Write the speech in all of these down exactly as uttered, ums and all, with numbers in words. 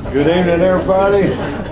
Good evening, everybody.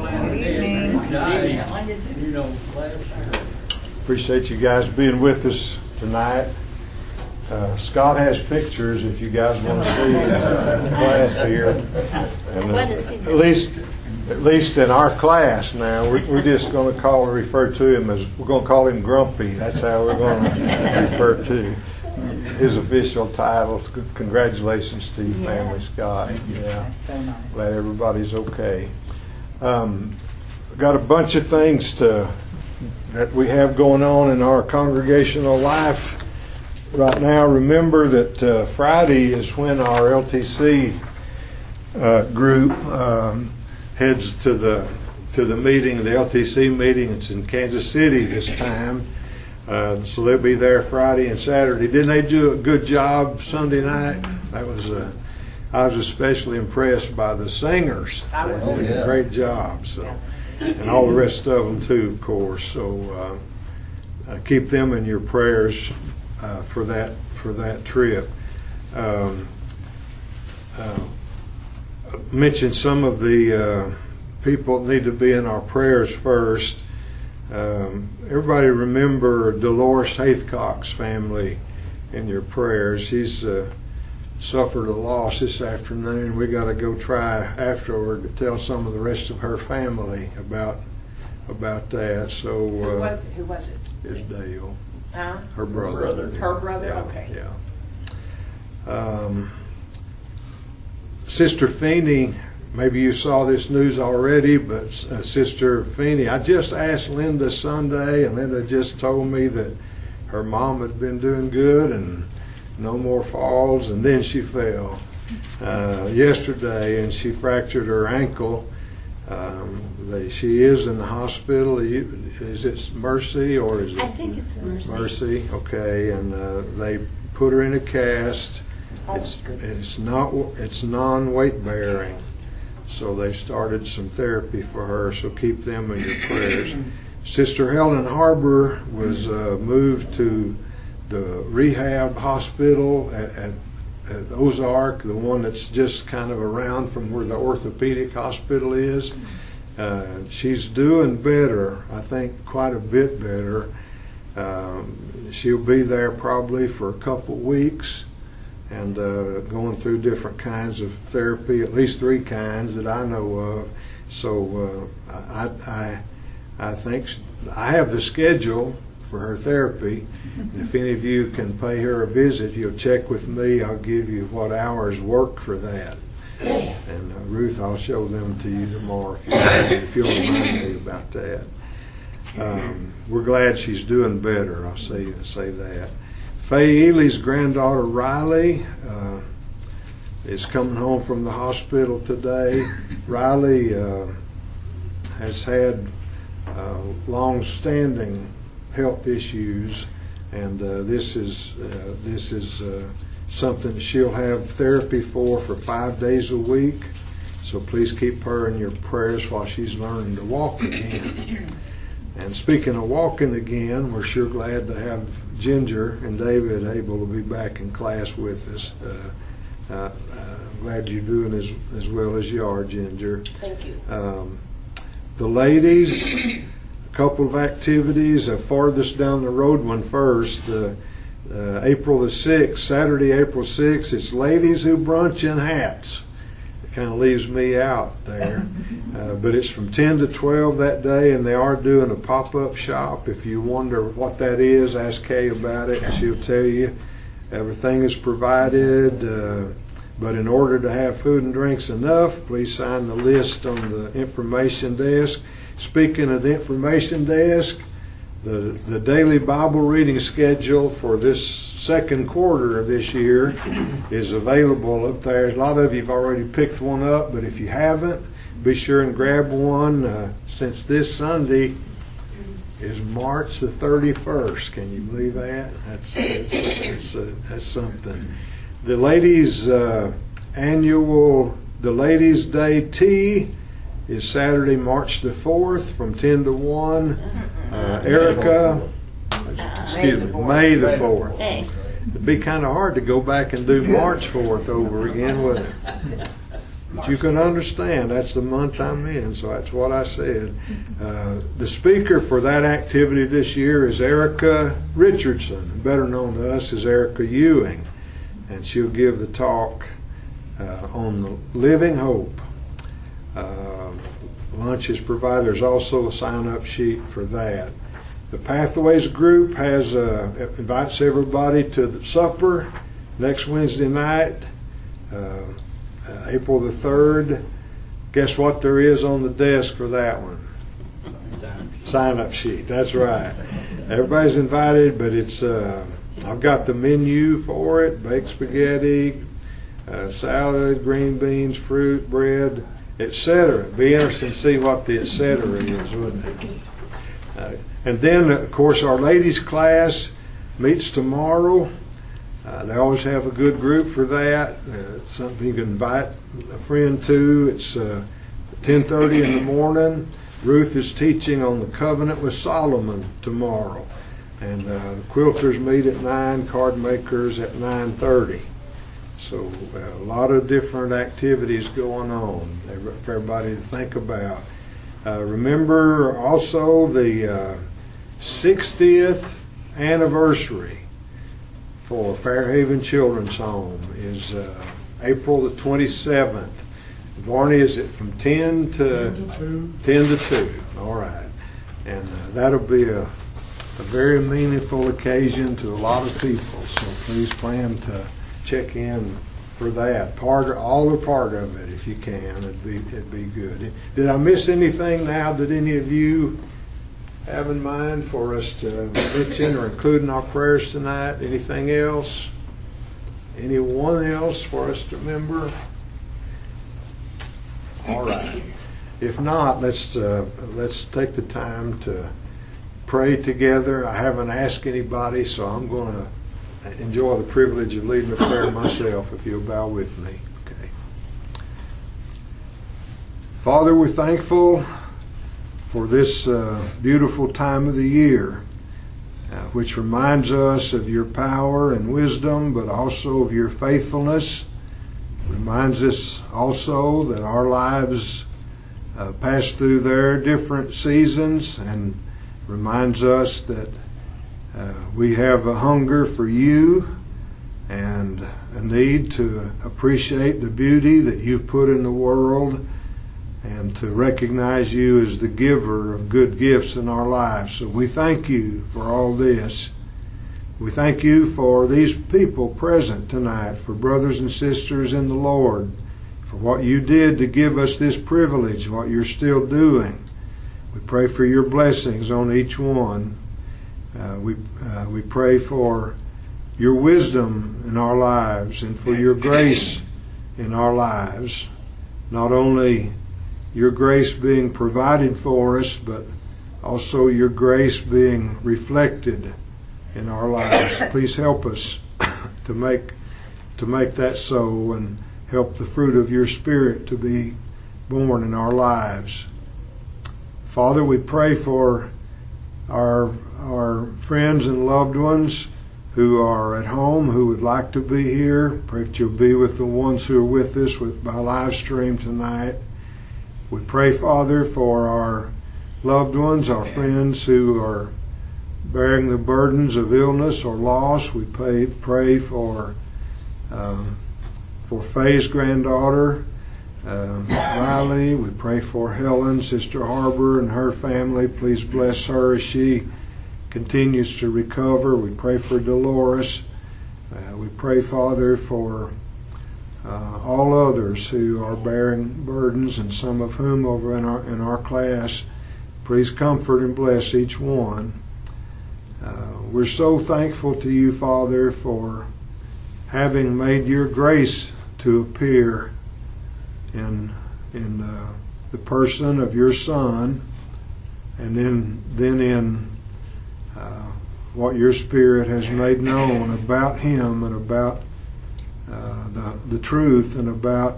Appreciate you guys being with us tonight. Uh, Scott has pictures if you guys want to see uh, the class here. And, uh, at least, at least in our class now, we're, we're just going to call and refer to him as we're going to call him Grumpy. That's how we're going to refer to his official title. Congratulations to your yeah. family, Scott. Yeah, that's so nice. Glad everybody's okay. Um, got a bunch of things to that we have going on in our congregational life right now. Remember that uh, Friday is when our L T C uh, group um, heads to the to the meeting, the L T C meeting. It's in Kansas City this time. Uh, so they'll be there Friday and Saturday. Didn't they do a good job Sunday night? That was a, I was especially impressed by the singers. They did a great job. So, and all the rest of them too, of course. So uh, uh, keep them in your prayers uh, for that for that trip. Um, uh, mention some of the uh, people that need to be in our prayers first. Um, everybody remember Dolores Haithcock's family in your prayers. She's uh, suffered a loss this afternoon. We got to go try afterward to tell some of the rest of her family about about that. So uh, who was it? Who was it? It's Dale. Huh? Her brother. Her brother. Her brother. Yeah, okay. Yeah. Um, Sister Feeney. Maybe you saw this news already, but uh, Sister Feeney, I just asked Linda Sunday, and Linda just told me that her mom had been doing good and no more falls, and then she fell uh, yesterday, and she fractured her ankle. Um, they, she is in the hospital. Is it Mercy or is it? I think it's Mercy. Mercy, okay, and uh, they put her in a cast. It's it's not it's non-weight bearing. So they started some therapy for her, so keep them in your prayers. Sister Helen Harbor was uh, moved to the rehab hospital at, at, at Ozark, the one that's just kind of around from where the orthopedic hospital is. Uh, she's doing better, I think quite a bit better. Um, she'll be there probably for a couple weeks. And uh, going through different kinds of therapy, at least three kinds that I know of. So uh, I, I, I think she, I have the schedule for her therapy. And if any of you can pay her a visit, you'll check with me. I'll give you what hours work for that. And uh, Ruth, I'll show them to you tomorrow if, you, if you'll remind me about that. Um, we're glad she's doing better. I'll say say that. Faye Ely's granddaughter Riley uh, is coming home from the hospital today. Riley uh, has had uh, long-standing health issues, and uh, this is uh, this is uh, something she'll have therapy for for five days a week. So please keep her in your prayers while she's learning to walk again. And speaking of walking again, we're sure glad to have Ginger and David able to be back in class with us. Uh, uh, I'm glad you're doing as as well as you are, Ginger. Thank you. Um, the ladies, a couple of activities. Uh, farthest down the road one first. Uh, uh, April the sixth, Saturday, April sixth. It's ladies who brunch in hats. Kind of leaves me out there, uh, but it's from ten to twelve that day, and they are doing a pop-up shop. If you wonder what that is, ask Kay about it, and she'll tell you. Everything is provided, uh, but in order to have food and drinks enough, please sign the list on the information desk. Speaking of the information desk, the the daily Bible reading schedule for this second quarter of this year is available up there. A lot of you have already picked one up, but if you haven't, be sure and grab one. Uh, since this Sunday is March the thirty-first, can you believe that? That's that's, that's, uh, that's something. The ladies' uh, annual, the Ladies' Day Tea is Saturday, March the fourth, from ten to one. Uh, Erica, excuse me, May the fourth. It'd be kind of hard to go back and do March fourth over again, wouldn't it? But you can understand that's the month I'm in, so that's what I said. Uh, the speaker for that activity this year is Erica Richardson, better known to us as Erica Ewing, and she'll give the talk uh, on the living hope. Uh, lunch is provided. There's also a sign-up sheet for that. The Pathways group has uh, invites everybody to the supper next Wednesday night. Uh, Uh, April the third. Guess what there is on the desk for that one? Sign-up sheet. That's right. Everybody's invited, but it's uh, I've got the menu for it: baked spaghetti, uh, salad, green beans, fruit, bread, et cetera. Be interesting to see what the et cetera is, wouldn't it? Uh, and then, of course, our ladies' class meets tomorrow. Uh, they always have a good group for that. Uh, it's something you can invite a friend to. It's uh, ten thirty in the morning. Ruth is teaching on the covenant with Solomon tomorrow. And uh, quilters meet at nine, card makers at nine thirty. So uh, a lot of different activities going on for everybody to think about. Uh, remember also the uh, sixtieth anniversary for Fairhaven Children's Home is uh, April the twenty-seventh. Barney, is it from ten to ten to two? All right. And uh, that'll be a, a very meaningful occasion to a lot of people. So please plan to check in for that. Part, all or part of it, if you can, it'd be it'd be good. Did I miss anything now that any of you have in mind for us to mention or include in our prayers tonight? Anything else? Anyone else for us to remember? All right. If not, let's uh, let's take the time to pray together. I haven't asked anybody, so I'm going to enjoy the privilege of leading the prayer myself. If you'll bow with me, okay. Father, we're thankful for this uh, beautiful time of the year, uh, which reminds us of your power and wisdom, but also of your faithfulness. Reminds us also that our lives uh, pass through their different seasons, and reminds us that uh, we have a hunger for you and a need to appreciate the beauty that you've put in the world, and to recognize you as the giver of good gifts in our lives. So we thank you for all this. We thank you for these people present tonight, for brothers and sisters in the Lord, for what you did to give us this privilege, what you're still doing. We pray for your blessings on each one. Uh, we, uh, we pray for your wisdom in our lives and for your grace in our lives. Not only your grace being provided for us, but also your grace being reflected in our lives. Please help us to make to make that so, and help the fruit of your Spirit to be born in our lives. Father, we pray for our our friends and loved ones who are at home, who would like to be here. Pray that you'll be with the ones who are with us with by live stream tonight. We pray, Father, for our loved ones, our friends who are bearing the burdens of illness or loss. We pray, pray for um, for Faye's granddaughter, um, Riley. We pray for Helen, Sister Harbor, and her family. Please bless her as she continues to recover. We pray for Dolores. Uh, we pray, Father, for Uh, all others who are bearing burdens, and some of whom over in our in our class. Please comfort and bless each one. Uh, we're so thankful to you, Father, for having made your grace to appear in in uh, the person of your Son, and then then in uh, what your Spirit has made known about him and about Uh, the the truth and about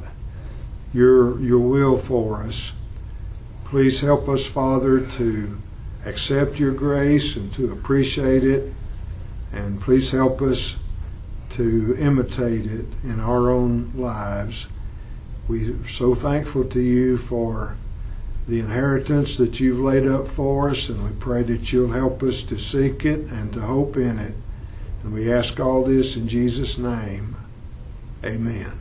your your will for us. Please help us, Father, to accept your grace and to appreciate it, and please help us to imitate it in our own lives. we're so thankful to you for the inheritance that you've laid up for us, and we pray that you'll help us to seek it and to hope in it. And we ask all this in Jesus' name. Amen.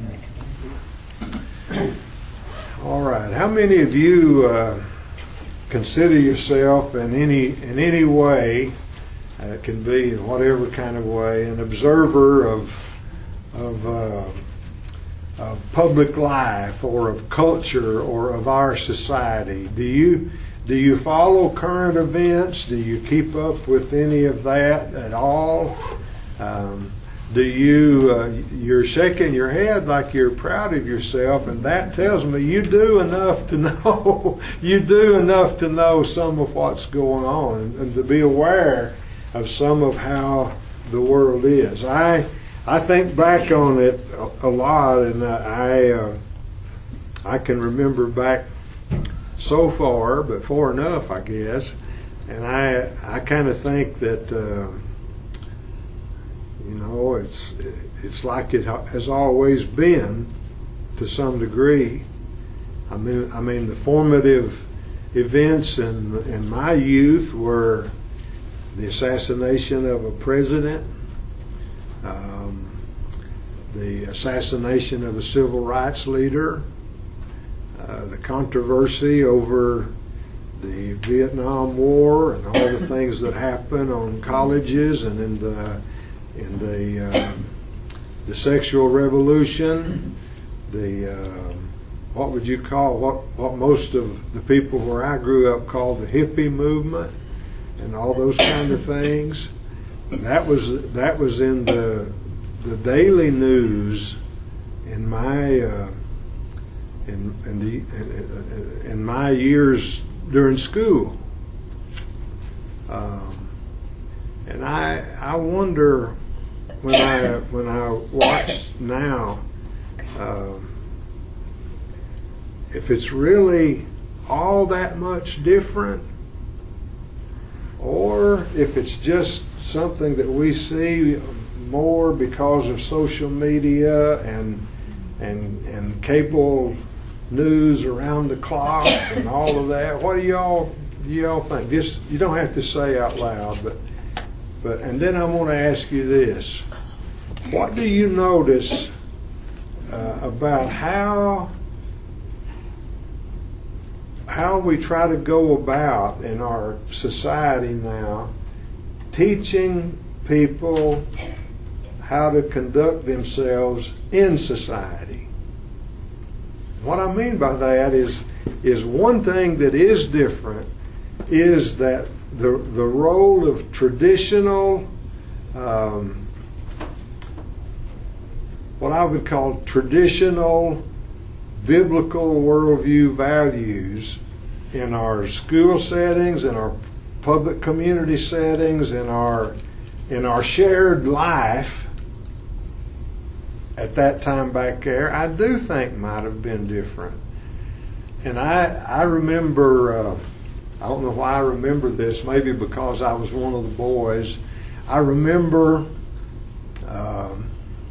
Amen. All right. How many of you uh, consider yourself in any in any way, uh, it can be in whatever kind of way, an observer of of, uh, of public life or of culture or of our society? Do you do you follow current events? Do you keep up with any of that at all? Um, do you uh, you're shaking your head like you're proud of yourself, and that tells me you do enough to know you do enough to know some of what's going on, and, and to be aware of some of how the world is. I I think back on it a, a lot, and I uh, I can remember back so far, but far enough, I guess, and I I kind of think that. Uh, You know, it's it's like it has always been, to some degree. I mean, I mean, the formative events in in my youth were the assassination of a president, um, the assassination of a civil rights leader, uh, the controversy over the Vietnam War, and all the things that happened on colleges and in the in the uh, the sexual revolution, the uh, what would you call what what most of the people where I grew up called the hippie movement, and all those kind of things. That was that was in the the daily news in my uh, in in the in, in my years during school. Um, and I I wonder when I when I watch now um, if it's really all that much different, or if it's just something that we see more because of social media and and and cable news around the clock and all of that. What do y'all do y'all think? Just, you don't have to say out loud, but but and then I want to ask you this: what do you notice uh, about how how we try to go about in our society now teaching people how to conduct themselves in society? What I mean by that is is one thing that is different is that the the role of traditional um, what I would call traditional biblical worldview values in our school settings, in our public community settings, in our in our shared life at that time back there, I do think might have been different. And I I remember, uh, I don't know why I remember this, maybe because I was one of the boys. I remember um,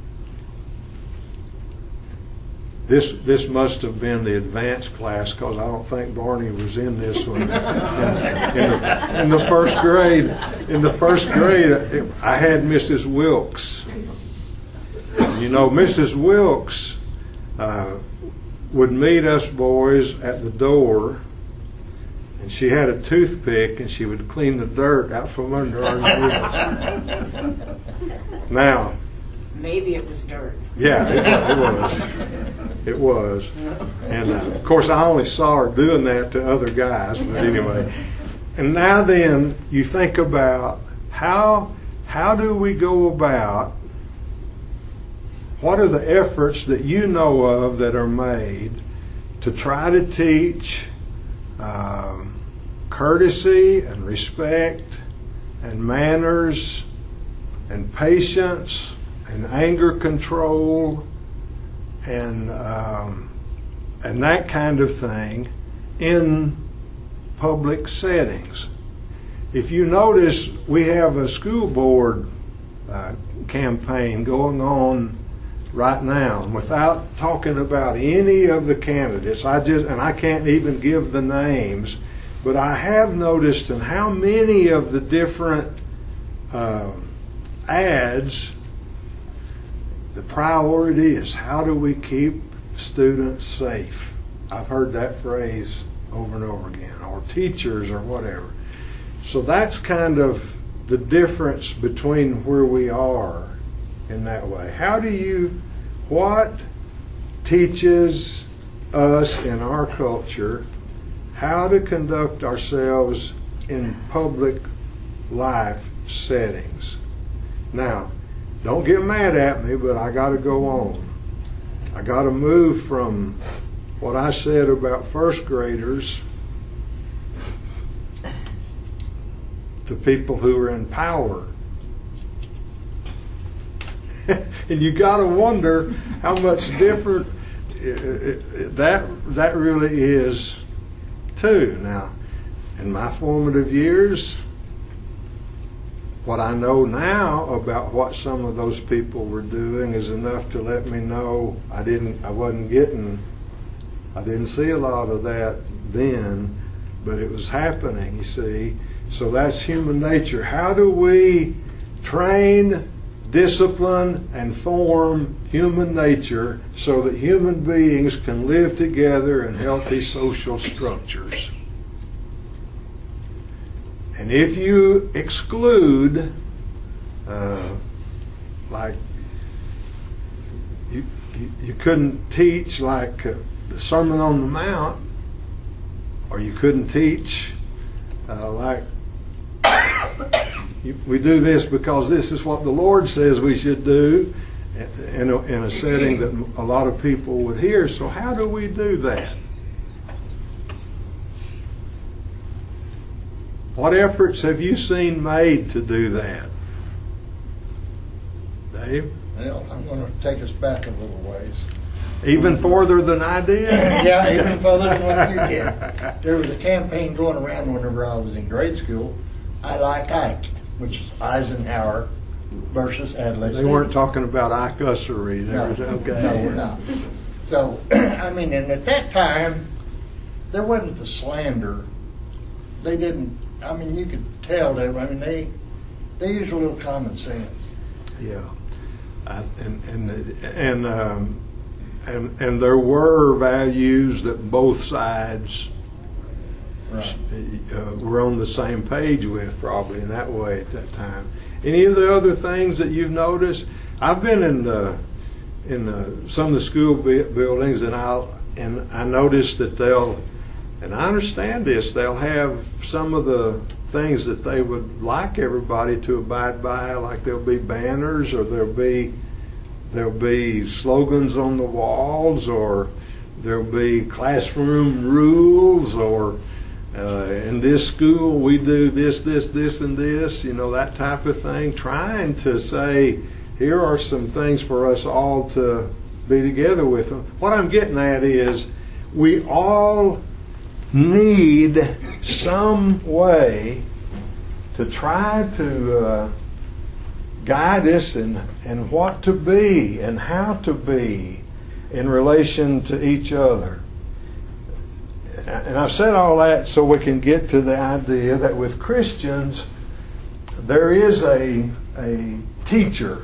This this must have been the advanced class, because I don't think Barney was in this one. In, in, the, in the first grade, in the first grade, I had Missus Wilkes. You know, Missus Wilkes uh, would meet us boys at the door, and she had a toothpick, and she would clean the dirt out from under our nails. Now, maybe it was dirt. Yeah, it, it was. It was. And uh, of course, I only saw her doing that to other guys, but anyway. And now then, you think about how how do we go about, what are the efforts that you know of that are made to try to teach um, courtesy and respect and manners and patience and anger control and um, and that kind of thing in public settings. If you notice, we have a school board uh, campaign going on right now, and without talking about any of the candidates, I just, and I can't even give the names, but I have noticed in how many of the different uh, ads, the priority is how do we keep students safe. I've heard that phrase over and over again, or teachers or whatever. So that's kind of the difference between where we are in that way. How do you, what teaches us in our culture how to conduct ourselves in public life settings? Now, don't get mad at me, but I got to go on. I got to move from what I said about first graders to people who are in power. And you got to wonder how much different it, it, that that really is too. Now, in my formative years, what I know now about what some of those people were doing is enough to let me know I didn't, I wasn't getting, I didn't see a lot of that then, but it was happening, you see. So that's human nature. How do we train, discipline, and form human nature so that human beings can live together in healthy social structures? And if you exclude, uh, like, you, you, you couldn't teach like uh, the Sermon on the Mount, or you couldn't teach uh, like, you, we do this because this is what the Lord says we should do, in a, in a setting that a lot of people would hear. So how do we do that? What efforts have you seen made to do that? Dave? Well, I'm going to take us back a little ways. Even further than I did? Yeah, even further than what you did. There was a campaign going around whenever I was in grade school, I Like Ike, which is Eisenhower versus Adlai. They weren't talking about Ike-ussery. No, okay. no, we're not. So, I mean, and at that time, there wasn't the slander. They didn't, I mean, you could tell they, I mean, they, they used a little common sense. Yeah. I, and, and, and, um, and, and there were values that both sides Right. uh, were on the same page with, probably in that way at that time. Any of the other things that you've noticed? I've been in the, in the, some of the school buildings, and I and I noticed that they'll, and I understand this, they'll have some of the things that they would like everybody to abide by, like there'll be banners, or there'll be there'll be slogans on the walls, or there'll be classroom rules, or uh, in this school we do this, this, this, and this, you know, that type of thing, trying to say, here are some things for us all to be together with them. What I'm getting at is we all need some way to try to uh, guide us in, in what to be and how to be in relation to each other. And I've said all that so we can get to the idea that with Christians there is a, a teacher.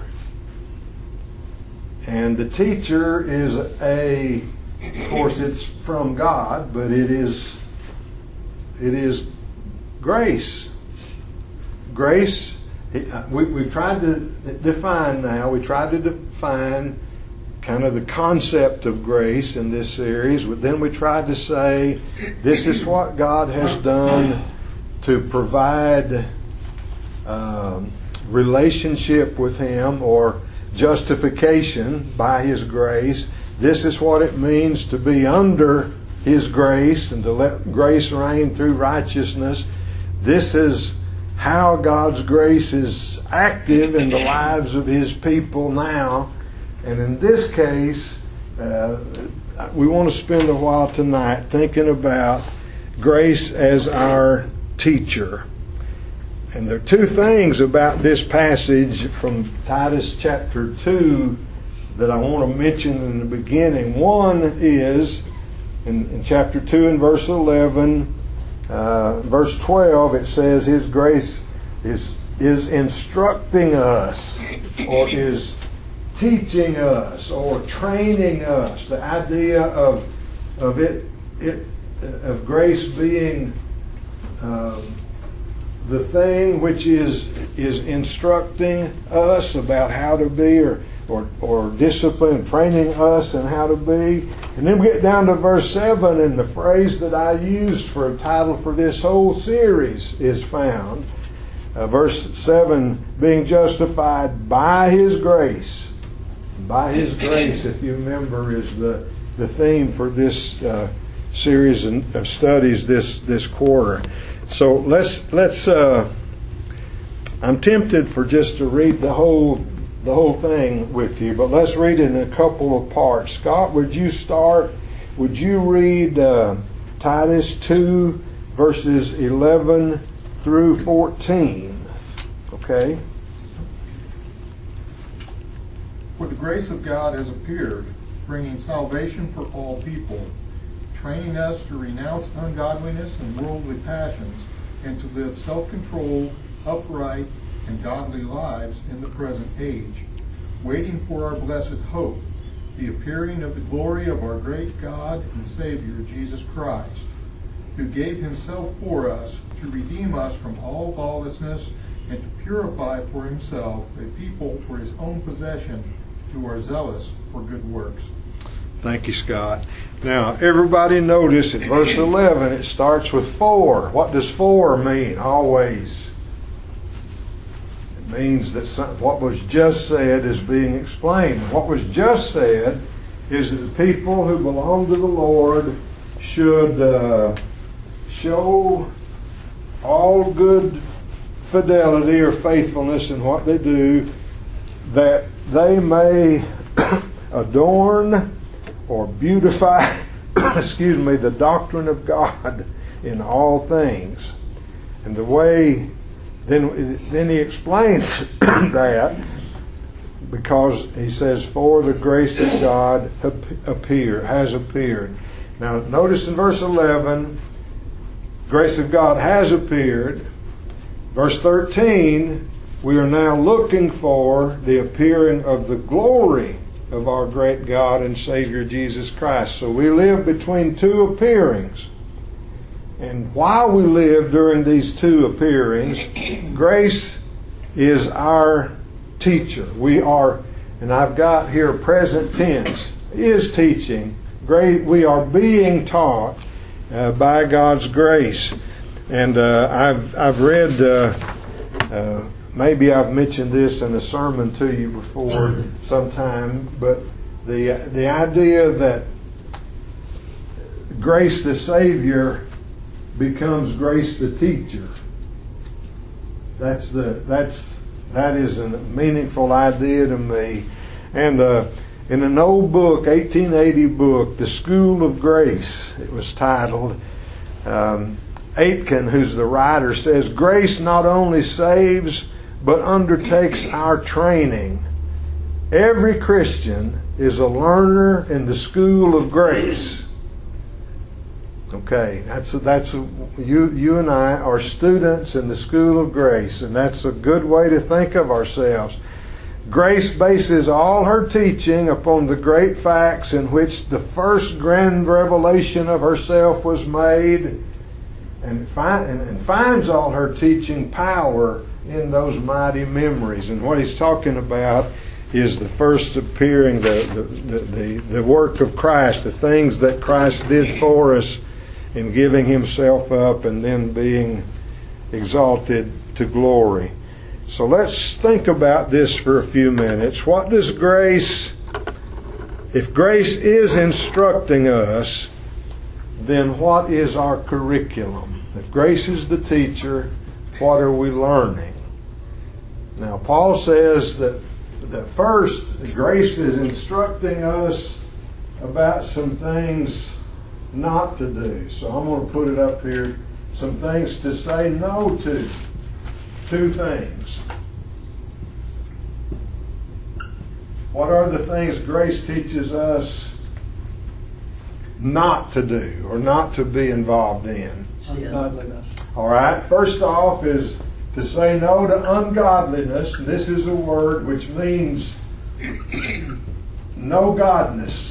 And the teacher is a, of course it's from God, but it is it is grace. Grace, we, we've tried to define now, we tried to define kind of the concept of grace in this series, but then we tried to say this is what God has done to provide um, relationship with Him, or justification by His grace. This is what it means to be under His grace and to let grace reign through righteousness. This is how God's grace is active in the lives of His people now. And in this case, uh, we want to spend a while tonight thinking about grace as our teacher. And there are two things about this passage from Titus chapter two that I want to mention in the beginning. One is in, in chapter two and verse eleven, uh, verse twelve. It says His grace is is instructing us, or is teaching us, or training us. The idea of of it it of grace being um, the thing which is is instructing us about how to be, or or or discipline, training us in how to be. And then we get down to verse seven, and the phrase that I used for a title for this whole series is found. Uh, verse seven, being justified by His grace. By His grace, if you remember, is the, the theme for this uh, series of studies this, this quarter. So let's let's. Uh, I'm tempted for just to read the whole the whole thing with you, but let's read it in a couple of parts. Scott, would you start? Would you read uh, Titus two verses eleven through fourteen? Okay. For the grace of God has appeared, bringing salvation for all people, training us to renounce ungodliness and worldly passions, and to live self-controlled, upright, and godly lives in the present age, waiting for our blessed hope, the appearing of the glory of our great God and Savior, Jesus Christ, who gave Himself for us to redeem us from all lawlessness and to purify for Himself a people for His own possession, who are zealous for good works. Thank you, Scott. Now, everybody notice in verse eleven, it starts with for. What does for mean? Always. It means that some, what was just said is being explained. What was just said is that the people who belong to the Lord should uh, show all good fidelity or faithfulness in what they do, that they may adorn or beautify, excuse me, the doctrine of God in all things. And the way, then, then he explains that, because he says, for the grace of God appear, has appeared. Now notice in verse eleven, grace of God has appeared. Verse thirteen, we are now looking for the appearing of the glory of our great God and Savior Jesus Christ. So we live between two appearings. And while we live during these two appearings, grace is our teacher. We are, and I've got here present tense, is teaching. Great, we are being taught uh, by God's grace. And uh, I've I've read, uh, uh, maybe I've mentioned this in a sermon to you before sometime, but the the idea that grace the Savior becomes grace the teacher. That's the that's that is a meaningful idea to me. And uh, in an old book, eighteen eighty book, The School of Grace, it was titled. Um, Aitken, who's the writer, says, grace not only saves, but undertakes our training. Every Christian is a learner in the school of grace. Okay, that's that's you. You and I are students in the school of grace, and that's a good way to think of ourselves. Grace bases all her teaching upon the great facts in which the first grand revelation of herself was made. And, find, and finds all her teaching power in those mighty memories. And what he's talking about is the first appearing, the, the, the, the, the work of Christ, the things that Christ did for us in giving Himself up and then being exalted to glory. So let's think about this for a few minutes. What does grace, if grace is instructing us, then what is our curriculum? If grace is the teacher, what are we learning? Now, Paul says that, that first, grace is instructing us about some things not to do. So I'm going to put it up here. Some things to say no to. Two things. What are the things grace teaches us not to do or not to be involved in? Ungodliness. All right. First off is to say no to ungodliness. This is a word which means no godness.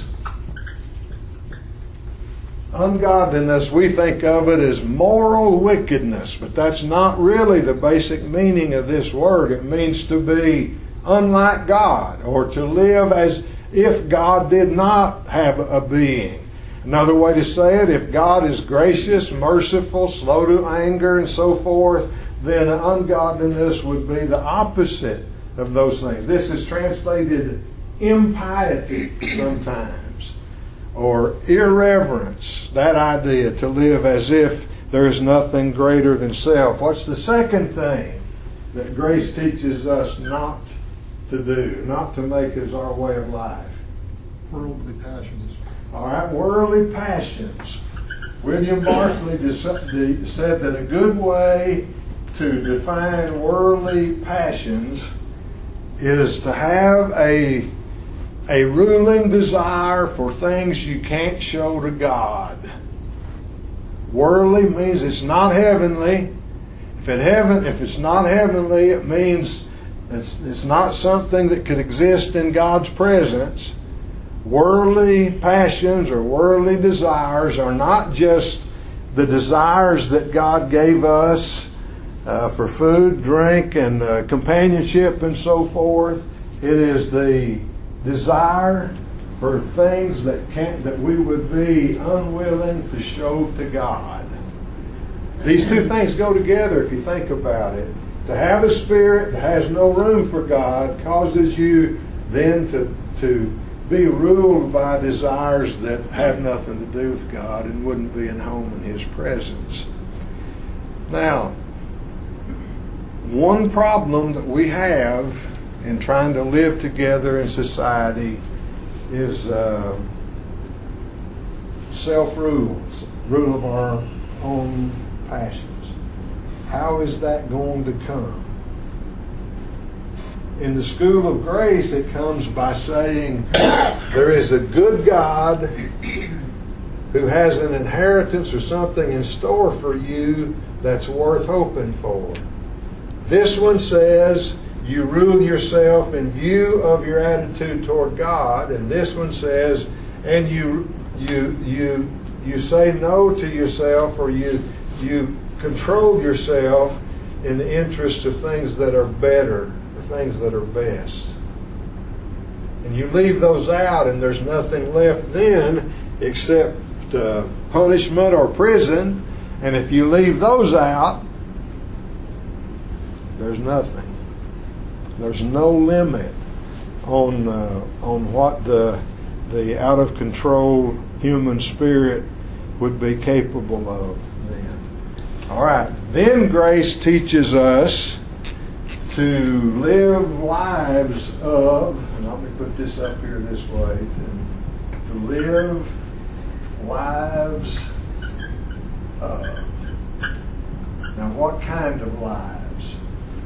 Ungodliness, we think of it as moral wickedness, but that's not really the basic meaning of this word. It means to be unlike God, or to live as if God did not have a being. Another way to say it, if God is gracious, merciful, slow to anger, and so forth, then ungodliness would be the opposite of those things. This is translated impiety sometimes, or irreverence, that idea, to live as if there is nothing greater than self. What's the second thing that grace teaches us not to do, not to make as our way of life? Worldly passions. All right, worldly passions. William Barclay said that a good way to define worldly passions is to have a a ruling desire for things you can't show to God. Worldly means it's not heavenly. If it heaven, if it's not heavenly, it means it's it's not something that could exist in God's presence. Worldly passions or worldly desires are not just the desires that God gave us uh, for food, drink, and uh, companionship and so forth. It is the desire for things that can't, that we would be unwilling to show to God. These two things go together if you think about it. To have a spirit that has no room for God causes you then to to be ruled by desires that have nothing to do with God and wouldn't be in home in His presence. Now, one problem that we have in trying to live together in society is uh, self-rule, rule of our own passions. How is that going to come? In the school of grace, it comes by saying there is a good God who has an inheritance or something in store for you that's worth hoping for. This one says you rule yourself in view of your attitude toward God, and this one says, and you you you you say no to yourself, or you you control yourself in the interest of things that are better, or things that are best. And you leave those out, and there's nothing left then except uh, punishment or prison. And if you leave those out, there's nothing. There's no limit on uh, on what the the out of control human spirit would be capable of then. All right. Then grace teaches us to live lives of, and let me put this up here this way, to, to live lives of. Now, what kind of lives?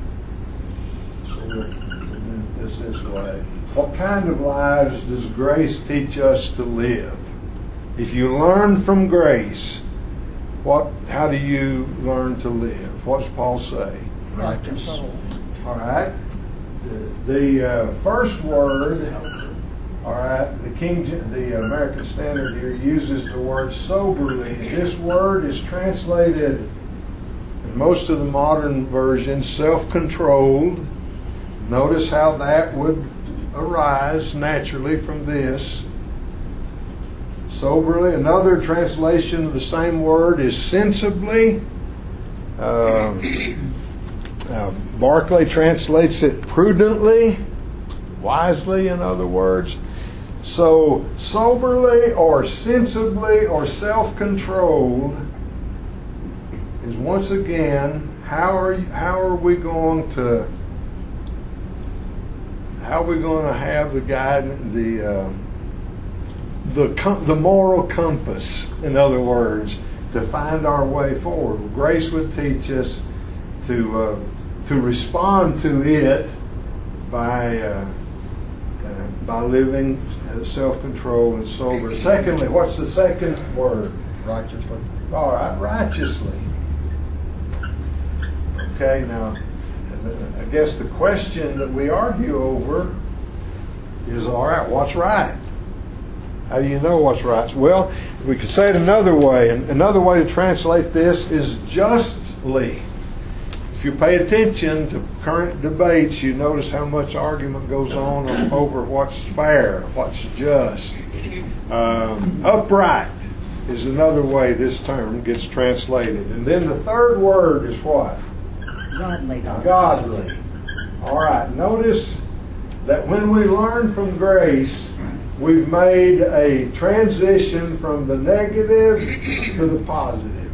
So we'll do this this way. What kind of lives does grace teach us to live? If you learn from grace, what? How do you learn to live? What's Paul say? Practice. All right. The, the uh, first word, all right, the King, the American Standard here uses the word soberly. This word is translated in most of the modern versions self-controlled. Notice how that would arise naturally from this. Soberly. Another translation of the same word is sensibly. Uh, uh, Barclay translates it prudently, wisely, in other words. So, soberly or sensibly or self-controlled is once again, how are you, how are we going to how are we going to have the guide the uh, the the moral compass, in other words, to find our way forward? Grace would teach us to uh, to respond to it by uh, uh, by living self-control and sober. Secondly, what's the second word? Righteously. All right, righteously. Okay, now, I guess the question that we argue over is, all right, what's right? How do you know what's right? Well, we could say it another way. And another way to translate this is justly. If you pay attention to current debates, you notice how much argument goes on over what's fair, what's just. Um, upright is another way this term gets translated. And then the third word is what? Godly. Godly. All right, notice that when we learn from grace, we've made a transition from the negative to the positive.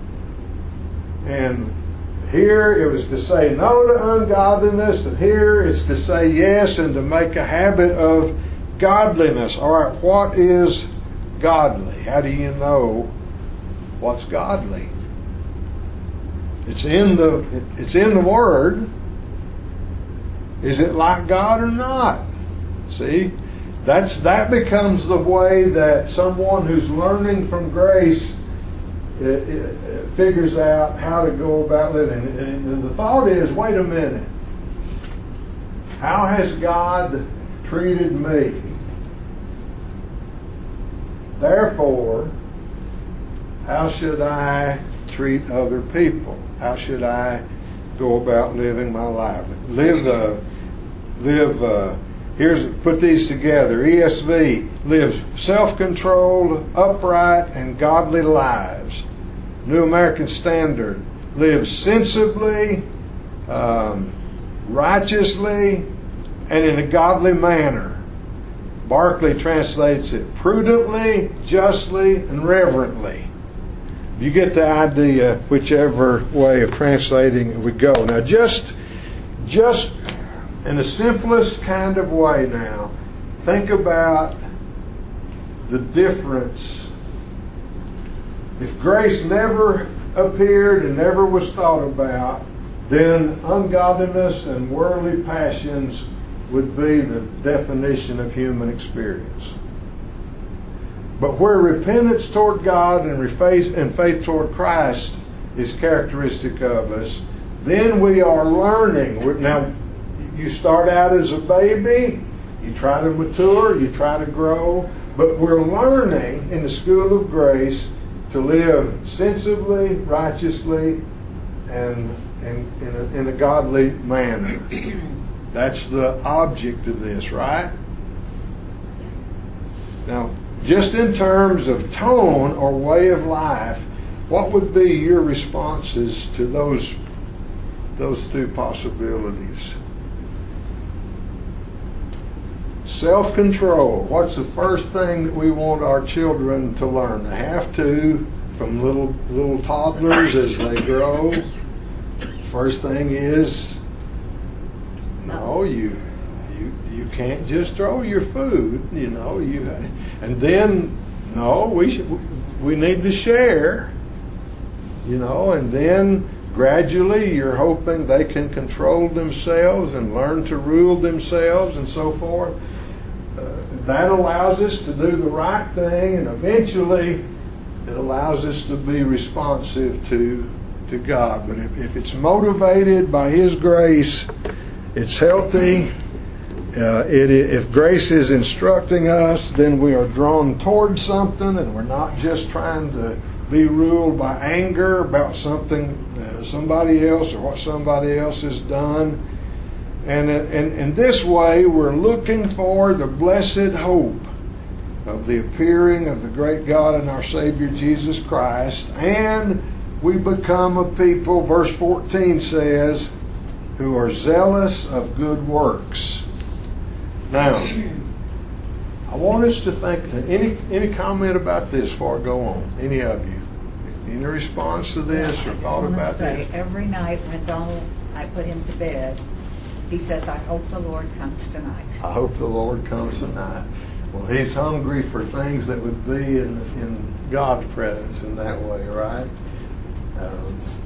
And here it was to say no to ungodliness, and here it's to say yes and to make a habit of godliness. All right, what is godly? How do you know what's godly? It's in the it's in the Word. Is it like God or not? See? That's that becomes the way that someone who's learning from grace it, it, it figures out how to go about living. And, and the thought is, wait a minute. How has God treated me? Therefore, how should I treat other people? How should I go about living my life? Live uh, live uh, Here's put these together. E S V, live self-controlled, upright, and godly lives. New American Standard, live sensibly, um, righteously, and in a godly manner. Barclay translates it prudently, justly, and reverently. You get the idea, whichever way of translating we go. Now, just, just. in the simplest kind of way now, think about the difference. If grace never appeared and never was thought about, then ungodliness and worldly passions would be the definition of human experience. But where repentance toward God and faith, and faith toward Christ is characteristic of us, then we are learning. We're, now, you start out as a baby, you try to mature, you try to grow, but we're learning in the school of grace to live sensibly, righteously, and, and in, a, in a godly manner. That's the object of this, right? Now, just in terms of tone or way of life, what would be your responses to those, those two possibilities? Self-control. What's the first thing that we want our children to learn? They have to, from little little toddlers as they grow. First thing is, no, you you you can't just throw your food. You know, you and then no, we should, we need to share. You know, and then gradually you're hoping they can control themselves and learn to rule themselves and so forth. That allows us to do the right thing, and eventually it allows us to be responsive to to God. But if, if it's motivated by His grace, it's healthy. Uh, it, if grace is instructing us, then we are drawn towards something, and we're not just trying to be ruled by anger about something, uh, somebody else or what somebody else has done. And in, in this way, we're looking for the blessed hope of the appearing of the great God and our Savior Jesus Christ. And we become a people, verse fourteen says, who are zealous of good works. Now, I want us to think, any any comment about this before I go on? Any of you? Any response to this or thought about say, this? every night when Donald, I put him to bed, he says, I hope the Lord comes tonight. I hope the Lord comes tonight. Well, he's hungry for things that would be in, in God's presence in that way, right? Um,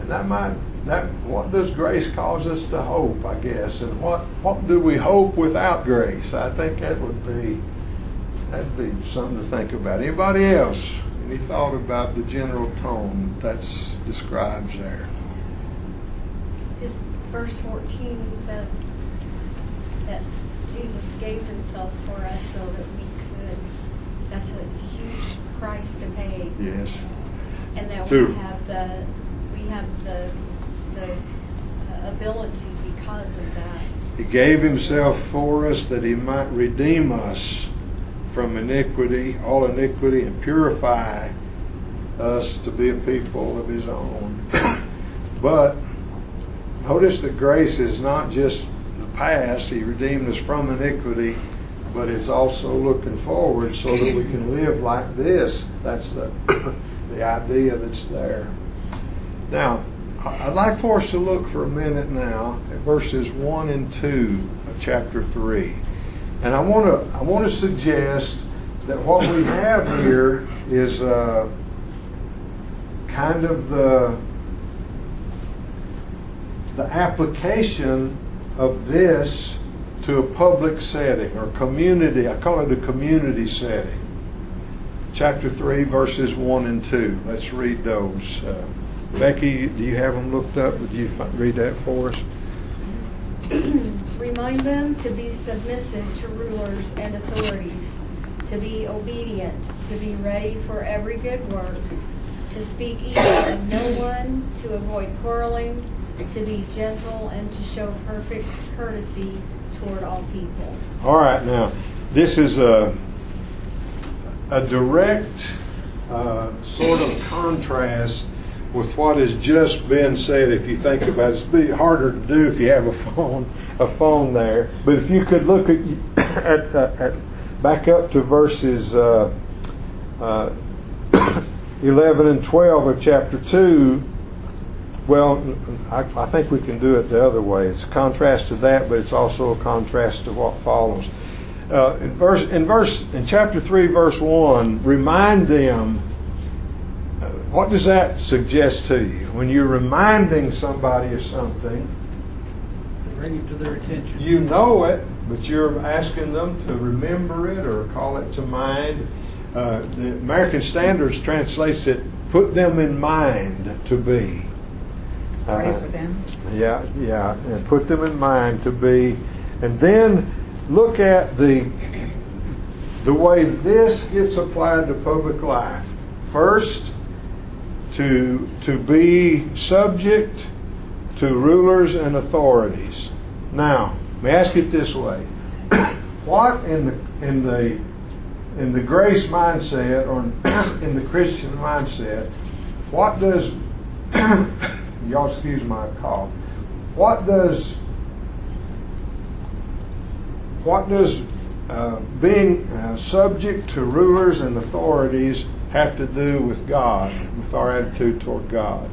And that might, that, what does grace cause us to hope, I guess? And what, what do we hope without grace? I think that would be, that'd be something to think about. Anybody else? Any thought about the general tone that that's describes there? Just verse fourteen said that Jesus gave himself for us so that we could, that's a huge price to pay. Yes. And that Two. we have the, we have the, the uh, ability because of that. He gave himself for us that he might redeem us from iniquity, all iniquity, and purify us to be a people of his own. But notice that grace is not just the past. He redeemed us from iniquity, but it's also looking forward so that we can live like this. That's the the idea that's there. Now, I'd like for us to look for a minute now at verses one and two of chapter three. And I want to I want to suggest that what we have here is uh, kind of the the application of this to a public setting or community. I call it a community setting. Chapter three, verses one and two. Let's read those. Uh, Becky, do you have them looked up? Would you fi- read that for us? Remind them to be submissive to rulers and authorities, to be obedient, to be ready for every good work, to speak evil of no one, to avoid quarreling, to be gentle, and to show perfect courtesy toward all people. All right, now, this is a, a direct uh, sort of contrast with what has just been said. If you think about it, it's a bit harder to do if you have a phone, a phone there. But if you could look at, at, at, at back up to verses uh, uh, eleven and twelve of chapter two. Well, I, I think we can do it the other way. It's a contrast to that, but it's also a contrast to what follows. Uh, in verse, in verse, in chapter three, verse one, remind them. What does that suggest to you? When you're reminding somebody of something, Bring it to their attention. you know it, but you're asking them to remember it or call it to mind. Uh, the American Standards translates it, put them in mind to be. Pray Uh, for them. Yeah, yeah, and put them in mind to be. And then look at the the way this gets applied to public life. First, to to be subject to rulers and authorities. Now, let me ask it this way: what in the in the in the grace mindset or in the Christian mindset, what does y'all excuse my cough? What does what does uh, being uh, subject to rulers and authorities have to do with God, with our attitude toward God?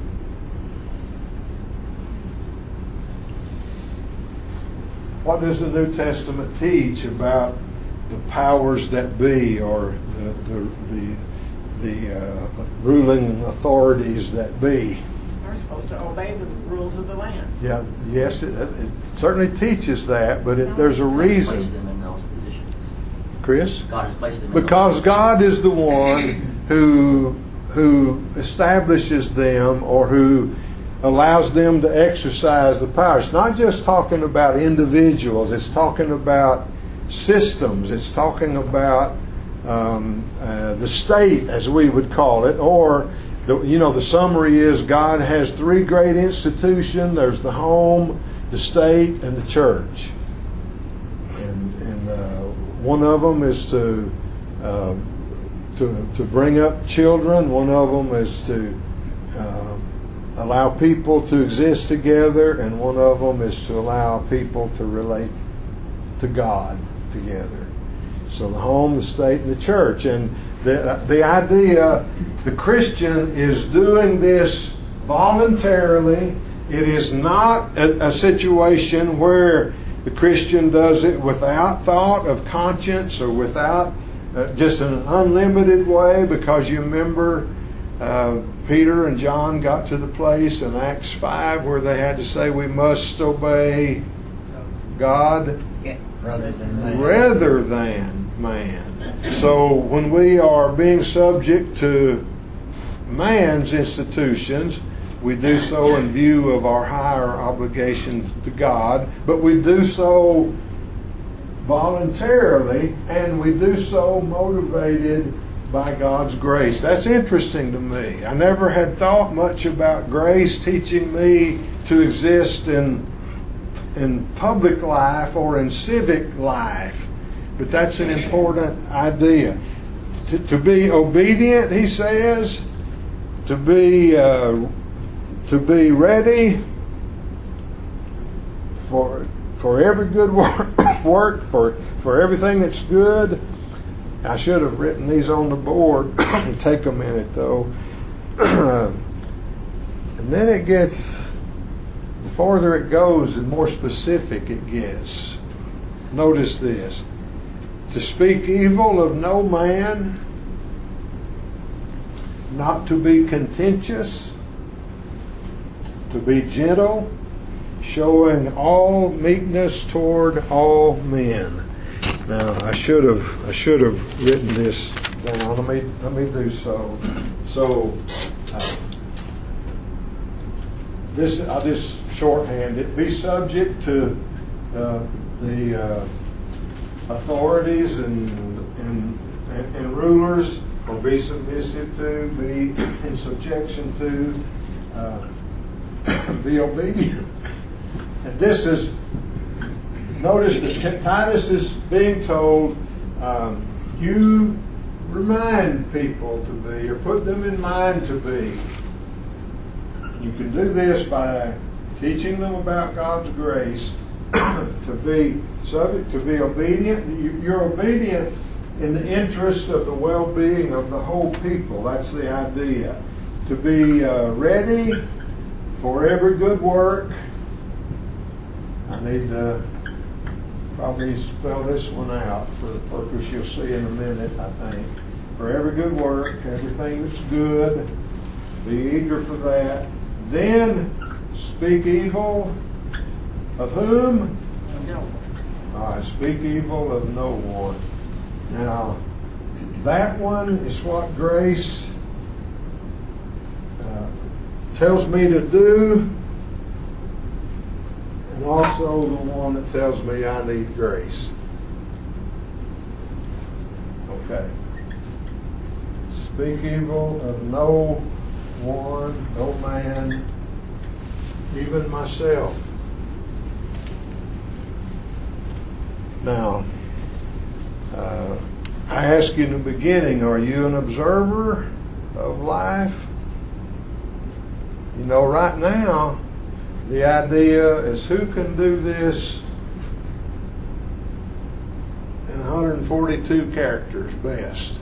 What does the New Testament teach about the powers that be, or the the the, the uh, ruling authorities that be? We're supposed to obey the rules of the land. Yeah, yes, it, it certainly teaches that, but it, there's a God has placed reason. them in those positions. Chris? God has placed them in Because those God is the one who who establishes them or who allows them to exercise the power. It's not just talking about individuals. It's talking about systems. It's talking about um, uh, the state, as we would call it, or the, you know, the summary is God has three great institutions. There's the home, the state, and the church. And, and uh, one of them is to uh, to to bring up children. One of them is to uh, allow people to exist together, and one of them is to allow people to relate to God together. So the home, the state, and the church. And the the idea, the Christian is doing this voluntarily. It is not a, a situation where the Christian does it without thought of conscience or without uh, just an unlimited way, because you remember uh, Peter and John got to the place in Acts five where they had to say we must obey God Yeah. Rather than man. rather than man. So when we are being subject to man's institutions, we do so in view of our higher obligation to God, but we do so voluntarily, and we do so motivated by God's grace. That's interesting to me. I never had thought much about grace teaching me to exist in in public life or in civic life, but that's an important idea. To, to be obedient, he says, to be uh, to be ready for for every good work, work for for everything that's good. I should have written these on the board. It'll take a minute though. And then it gets, the farther it goes, the more specific it gets. Notice this: to speak evil of no man, not to be contentious, to be gentle, showing all meekness toward all men. Now, I should have I should have written this down. Let me let me do so. So uh, this I'll just shorthand it. Be subject to uh, the uh, authorities and, and and and rulers, or be submissive to, be in subjection to, uh, be obedient. And this is, notice that Titus is being told, um, you remind people to be, or put them in mind to be. You can do this by teaching them about God's grace, to be subject, to be obedient. You're obedient in the interest of the well-being of the whole people. That's the idea. To be uh, ready for every good work. I need to probably spell this one out for the purpose you'll see in a minute, I think. For every good work, everything that's good, be eager for that. Then speak evil of whom? No. All right, speak evil of no one. Now, that one is what grace uh, tells me to do, and also the one that tells me I need grace. Okay. Speak evil of no one, no man, even myself. Now, uh, I asked you in the beginning, are you an observer of life? You know, right now, the idea is who can do this in one hundred forty-two characters best?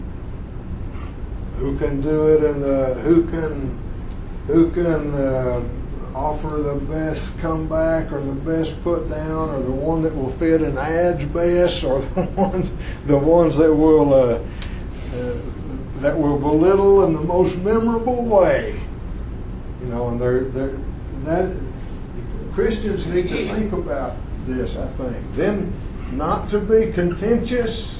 Who can do it in the, who can, who can uh, offer the best comeback or the best put down, or the one that will fit in ads best, or the ones, the ones that will, uh, uh, that will belittle in the most memorable way? You know, and they're, they're, that, Christians need to think about this, I think. Then, not to be contentious.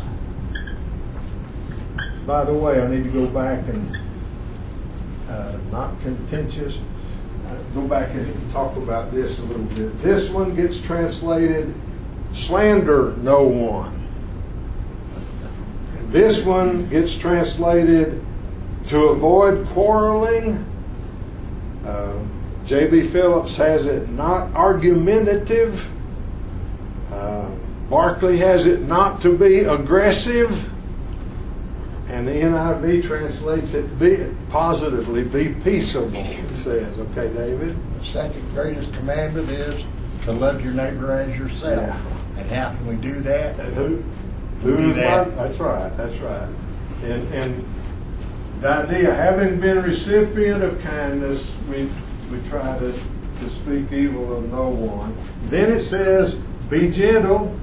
By the way, I need to go back and, uh, not contentious. Uh, go back and talk about this a little bit. This one gets translated, slander no one. And this one gets translated, to avoid quarreling. Uh, J B Phillips has it, not argumentative. Uh, Barclay has it, not to be aggressive. And the N I V translates it, be positively, be peaceable, it says. Okay, David? The second greatest commandment is to love your neighbor as yourself. Yeah. And how can we do that? And who? Who Who do is that? my- That's right, that's right. And, and the idea, having been a recipient of kindness, we, we try to, to speak evil of no one. Then it says, be gentle.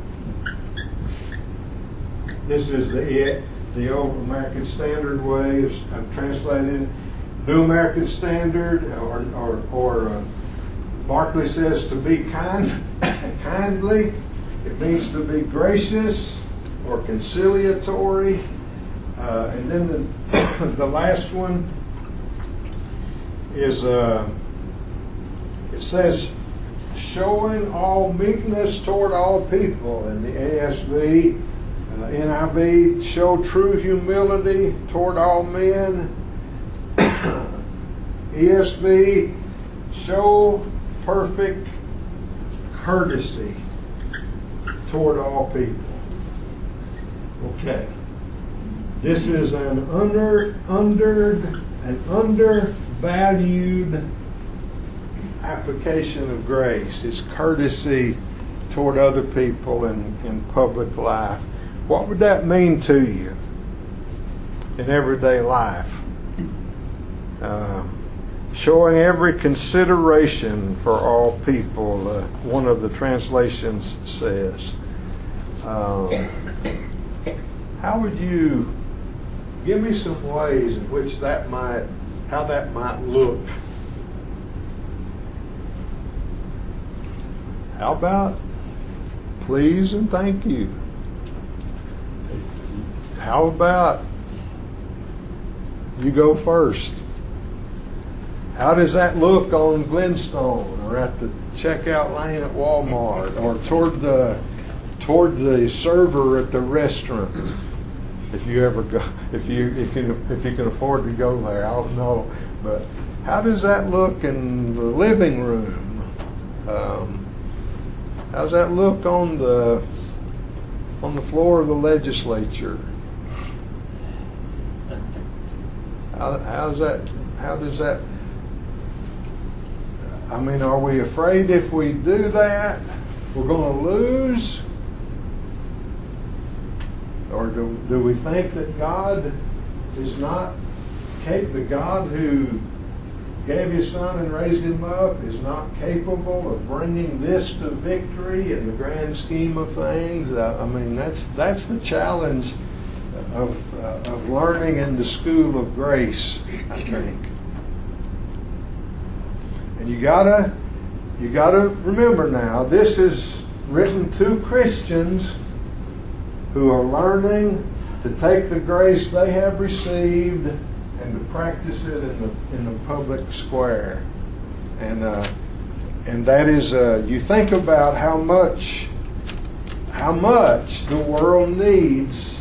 This is the it. The old American Standard way of, of translating New American Standard, or, or, or uh, Barclay says to be kind, kindly. It means to be gracious or conciliatory. Uh, and then the, the last one is, uh, it says, showing all meekness toward all people. In the A S V, uh, N I V, show true humility toward all men. E S V, show perfect courtesy toward all people. Okay. This is an under, under, an undervalued application of grace. It's courtesy toward other people in, in public life. What would that mean to you in everyday life? Uh, showing every consideration for all people, uh, one of the translations says. Um, how would you give me some ways in which that might, how that might look? How about please and thank you? How about you go first? How does that look on Glenstone or at the checkout lane at Walmart or toward the toward the server at the restaurant? If you ever go, if you if you if you can afford to go there, I don't know. But how does that look in the living room? Um, how does that look on the on the floor of the legislature? How, how's that? How does that? I mean, are we afraid if we do that, we're going to lose? Or do, do we think that God is not, the God who gave His Son and raised Him up is not capable of bringing this to victory in the grand scheme of things? I mean, that's that's the challenge of, uh, of learning in the school of grace, I think. And you gotta, you gotta remember now, this is written to Christians who are learning to take the grace they have received and to practice it in the in the public square. And uh, and that is, uh, you think about how much, how much the world needs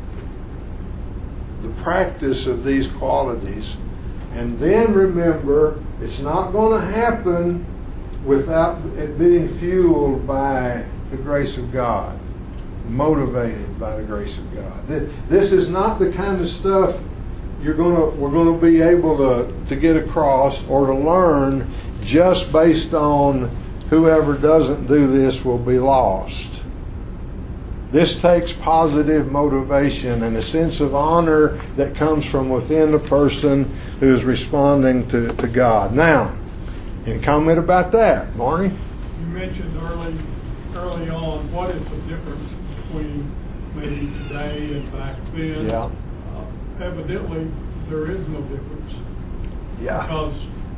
the practice of these qualities. And then remember, it's not going to happen without it being fueled by the grace of God, motivated by the grace of God. This is not the kind of stuff you're going to we're going to be able to, to get across or to learn just based on whoever doesn't do this will be lost. This takes positive motivation and a sense of honor that comes from within the person who is responding to, to God. Now, any comment about that, Marnie? You mentioned early early on, what is the difference between maybe today and back then? Yeah. Uh, evidently, there is no difference. Yeah. Because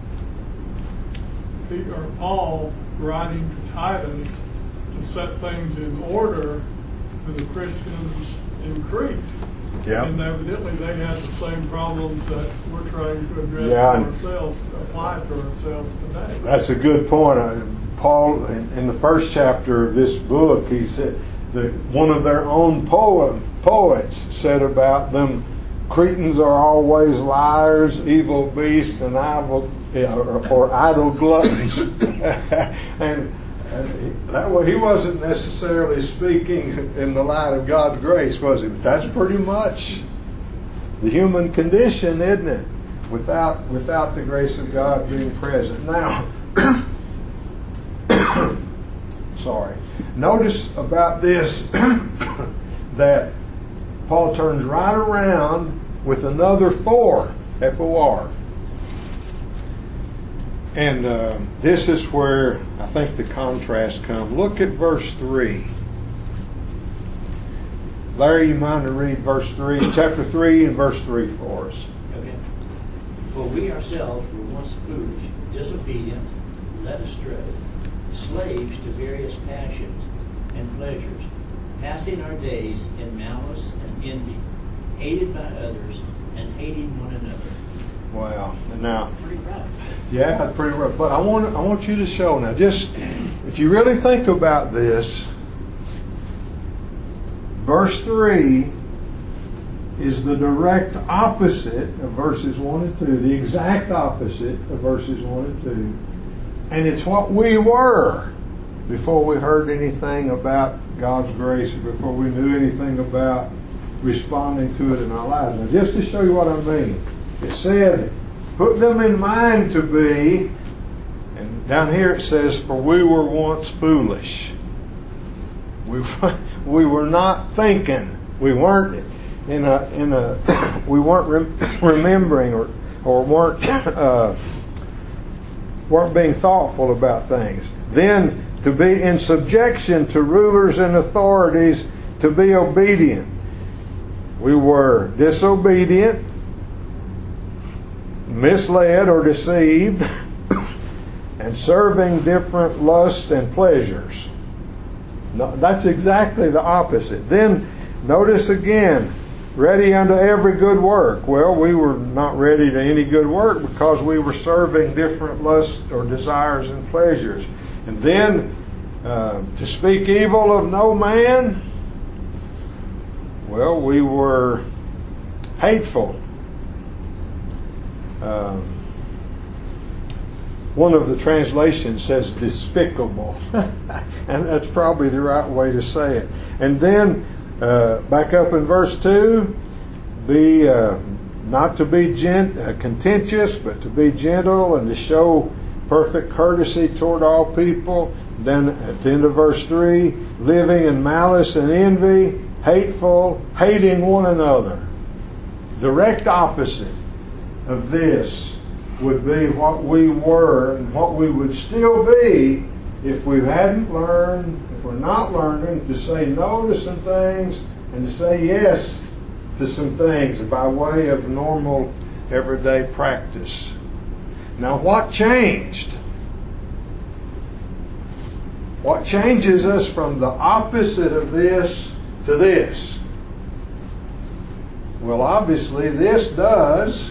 Peter, or Paul, writing to Titus to set things in order for the Christians in Crete. Yeah. And evidently they had the same problems that we're trying to address Yeah. to ourselves, apply to ourselves today. That's a good point. Uh, Paul, in, in the first chapter of this book, he said that one of their own poem, poets said about them, Cretans are always liars, evil beasts, and idle, or, or idle gluttons. and And that way, he wasn't necessarily speaking in the light of God's grace, was he? But that's pretty much the human condition, isn't it? Without without the grace of God being present. Now, sorry. Notice about this that Paul turns right around with another for, F O R. And uh, this is where I think the contrast comes. Look at verse three. Larry, you mind to read verse three, chapter three and verse three for us? Okay. For we ourselves were once foolish, disobedient, led astray, slaves to various passions and pleasures, passing our days in malice and envy, hated by others and hating one another. Wow. And now, Pretty rough. yeah, that's pretty rough. But I want I want you to show now. Just if you really think about this, verse three is the direct opposite of verses one and two, the exact opposite of verses one and two. And it's what we were before we heard anything about God's grace, or before we knew anything about responding to it in our lives. Now, just to show you what I mean, it said, put them in mind to be, and down here it says, for we were once foolish. We, we were not thinking. We weren't in a in a we weren't rem- remembering or or weren't uh, weren't being thoughtful about things. Then to be in subjection to rulers and authorities, to be obedient. We were disobedient, misled or deceived, and serving different lusts and pleasures. No, that's exactly the opposite. Then notice again, ready unto every good work. Well, we were not ready to any good work because we were serving different lusts or desires and pleasures. And then uh, to speak evil of no man, well, we were hateful. Um, one of the translations says despicable, and that's probably the right way to say it. And then uh, back up in verse two, be uh, not to be gent- uh, contentious, but to be gentle and to show perfect courtesy toward all people. Then at the end of verse three, living in malice and envy, hateful, hating one another. Direct opposite of this would be what we were and what we would still be if we hadn't learned, if we're not learning to say no to some things and to say yes to some things by way of normal everyday practice. Now, what changed? What changes us from the opposite of this to this? Well, obviously this does,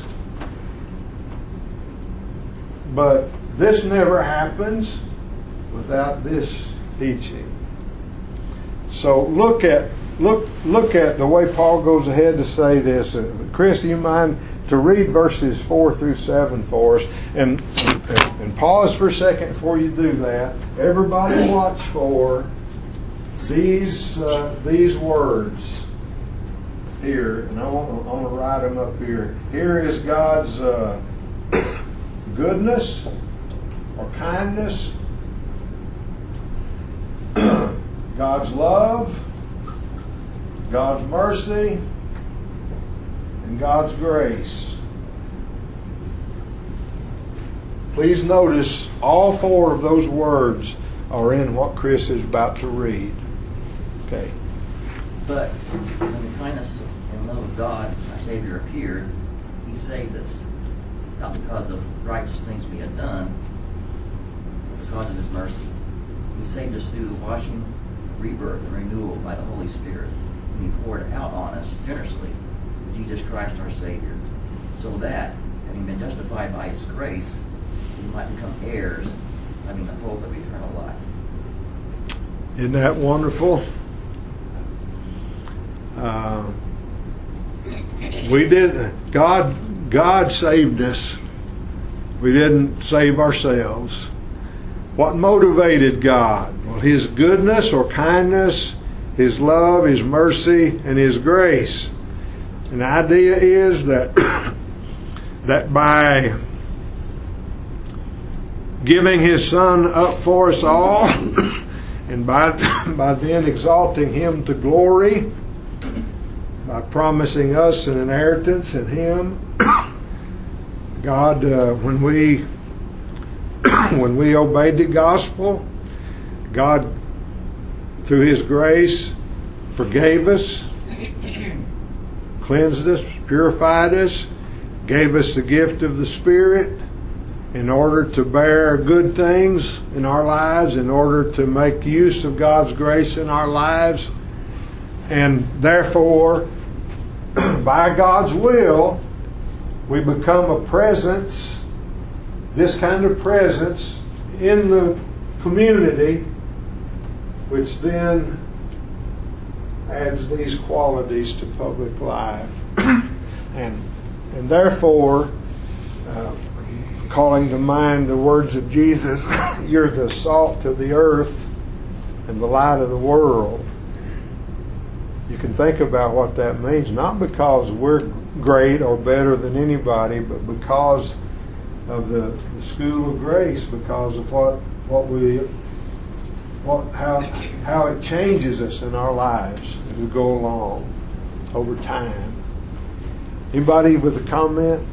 but this never happens without this teaching. So look at look look at the way Paul goes ahead to say this. Uh, Chris, do you mind to read verses four through seven for us, and, and and pause for a second before you do that. Everybody watch for these uh, these words here, and I want to, I want to write them up here. Here is God's uh, goodness or kindness, God's love, God's mercy, and God's grace. Please notice all four of those words are in what Chris is about to read. Okay. But when the kindness and love of God, our Savior, appeared, He saved us, not because of righteous things we had done, but because of His mercy. He saved us through the washing, rebirth, and renewal by the Holy Spirit, whom He poured out on us generously, Jesus Christ our Savior, so that, having been justified by His grace, we might become heirs, having the hope of eternal life. Isn't that wonderful? Uh, we did. God, God saved us. We didn't save ourselves. What motivated God? Well, His goodness or kindness, His love, His mercy, and His grace. And the idea is that that by giving His Son up for us all, and by by then exalting Him to glory, by promising us an inheritance in Him, God, uh, when we when we obeyed the gospel, God, through His grace, forgave us, cleansed us, purified us, gave us the gift of the Spirit in order to bear good things in our lives, in order to make use of God's grace in our lives. And therefore, by God's will, we become a presence, this kind of presence in the community, which then adds these qualities to public life. and and therefore, uh, calling to mind the words of Jesus, you're the salt of the earth and the light of the world. You can think about what that means, not because we're great or better than anybody, but because of the, the school of grace, because of what what we what how how it changes us in our lives as we go along over time. Anybody with a comment?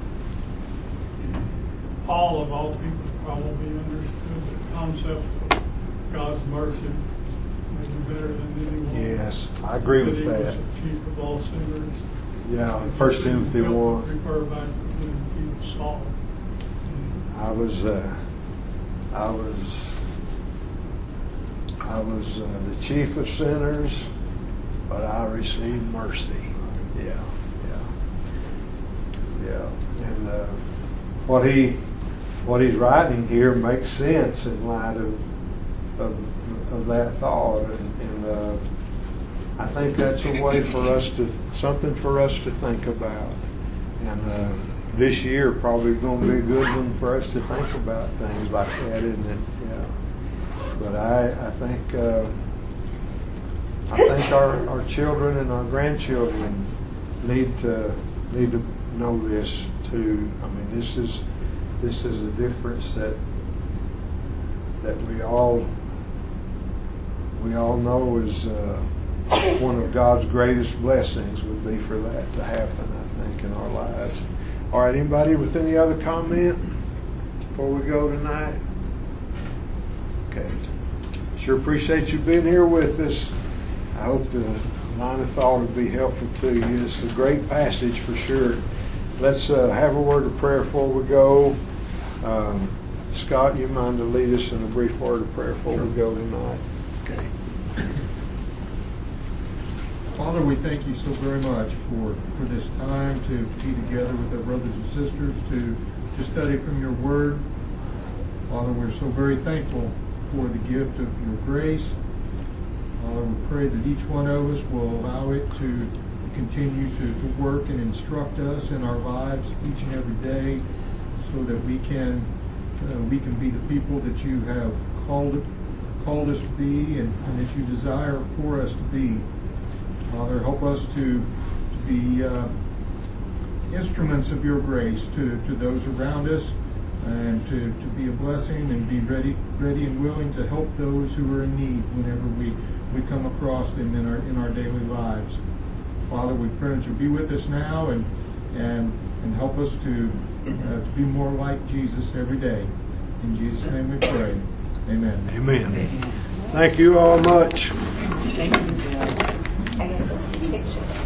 Paul, of all people, probably understood the concept of God's mercy maybe better than anyone. Yes, I agree with he that. was the chief of all sinners. Yeah, First Timothy one. Refer back to when he was Saul. I was, uh, I was, I was uh, the chief of sinners, but I received mercy. Yeah, yeah, yeah. And uh, what he, what he's writing here makes sense in light of of, of that thought, and, and uh, I think that's a way for us to, something for us to think about. And uh, this year probably going to be a good one for us to think about things like that, isn't it? Yeah. But I, I think, uh, I think our, our children and our grandchildren need to need to know this too. I mean, this is this is a difference that that we all we all know is uh, one of God's greatest blessings would be for that to happen, I think, in our lives. All right, anybody with any other comment before we go tonight? Okay. Sure appreciate you being here with us. I hope the line of thought will be helpful to you. It's a great passage for sure. Let's uh, have a word of prayer before we go. Um, Scott, you mind to lead us in a brief word of prayer before we go tonight? Okay. Father, we thank you so very much for, for this time to be together with our brothers and sisters to, to study from your word. Father, we're so very thankful for the gift of your grace. Father, we pray that each one of us will allow it to continue to, to work and instruct us in our lives each and every day so that we can uh, we can be the people that you have called called us to be and, and that you desire for us to be. Father, help us to, to be uh, instruments of your grace to, to those around us, and to, to be a blessing and be ready ready and willing to help those who are in need whenever we, we come across them in our in our daily lives. Father, we pray that you'll be with us now and and and help us to uh, to be more like Jesus every day. In Jesus' name we pray. Amen. Amen. Thank you all much. Thank you, Bill. I got this picture.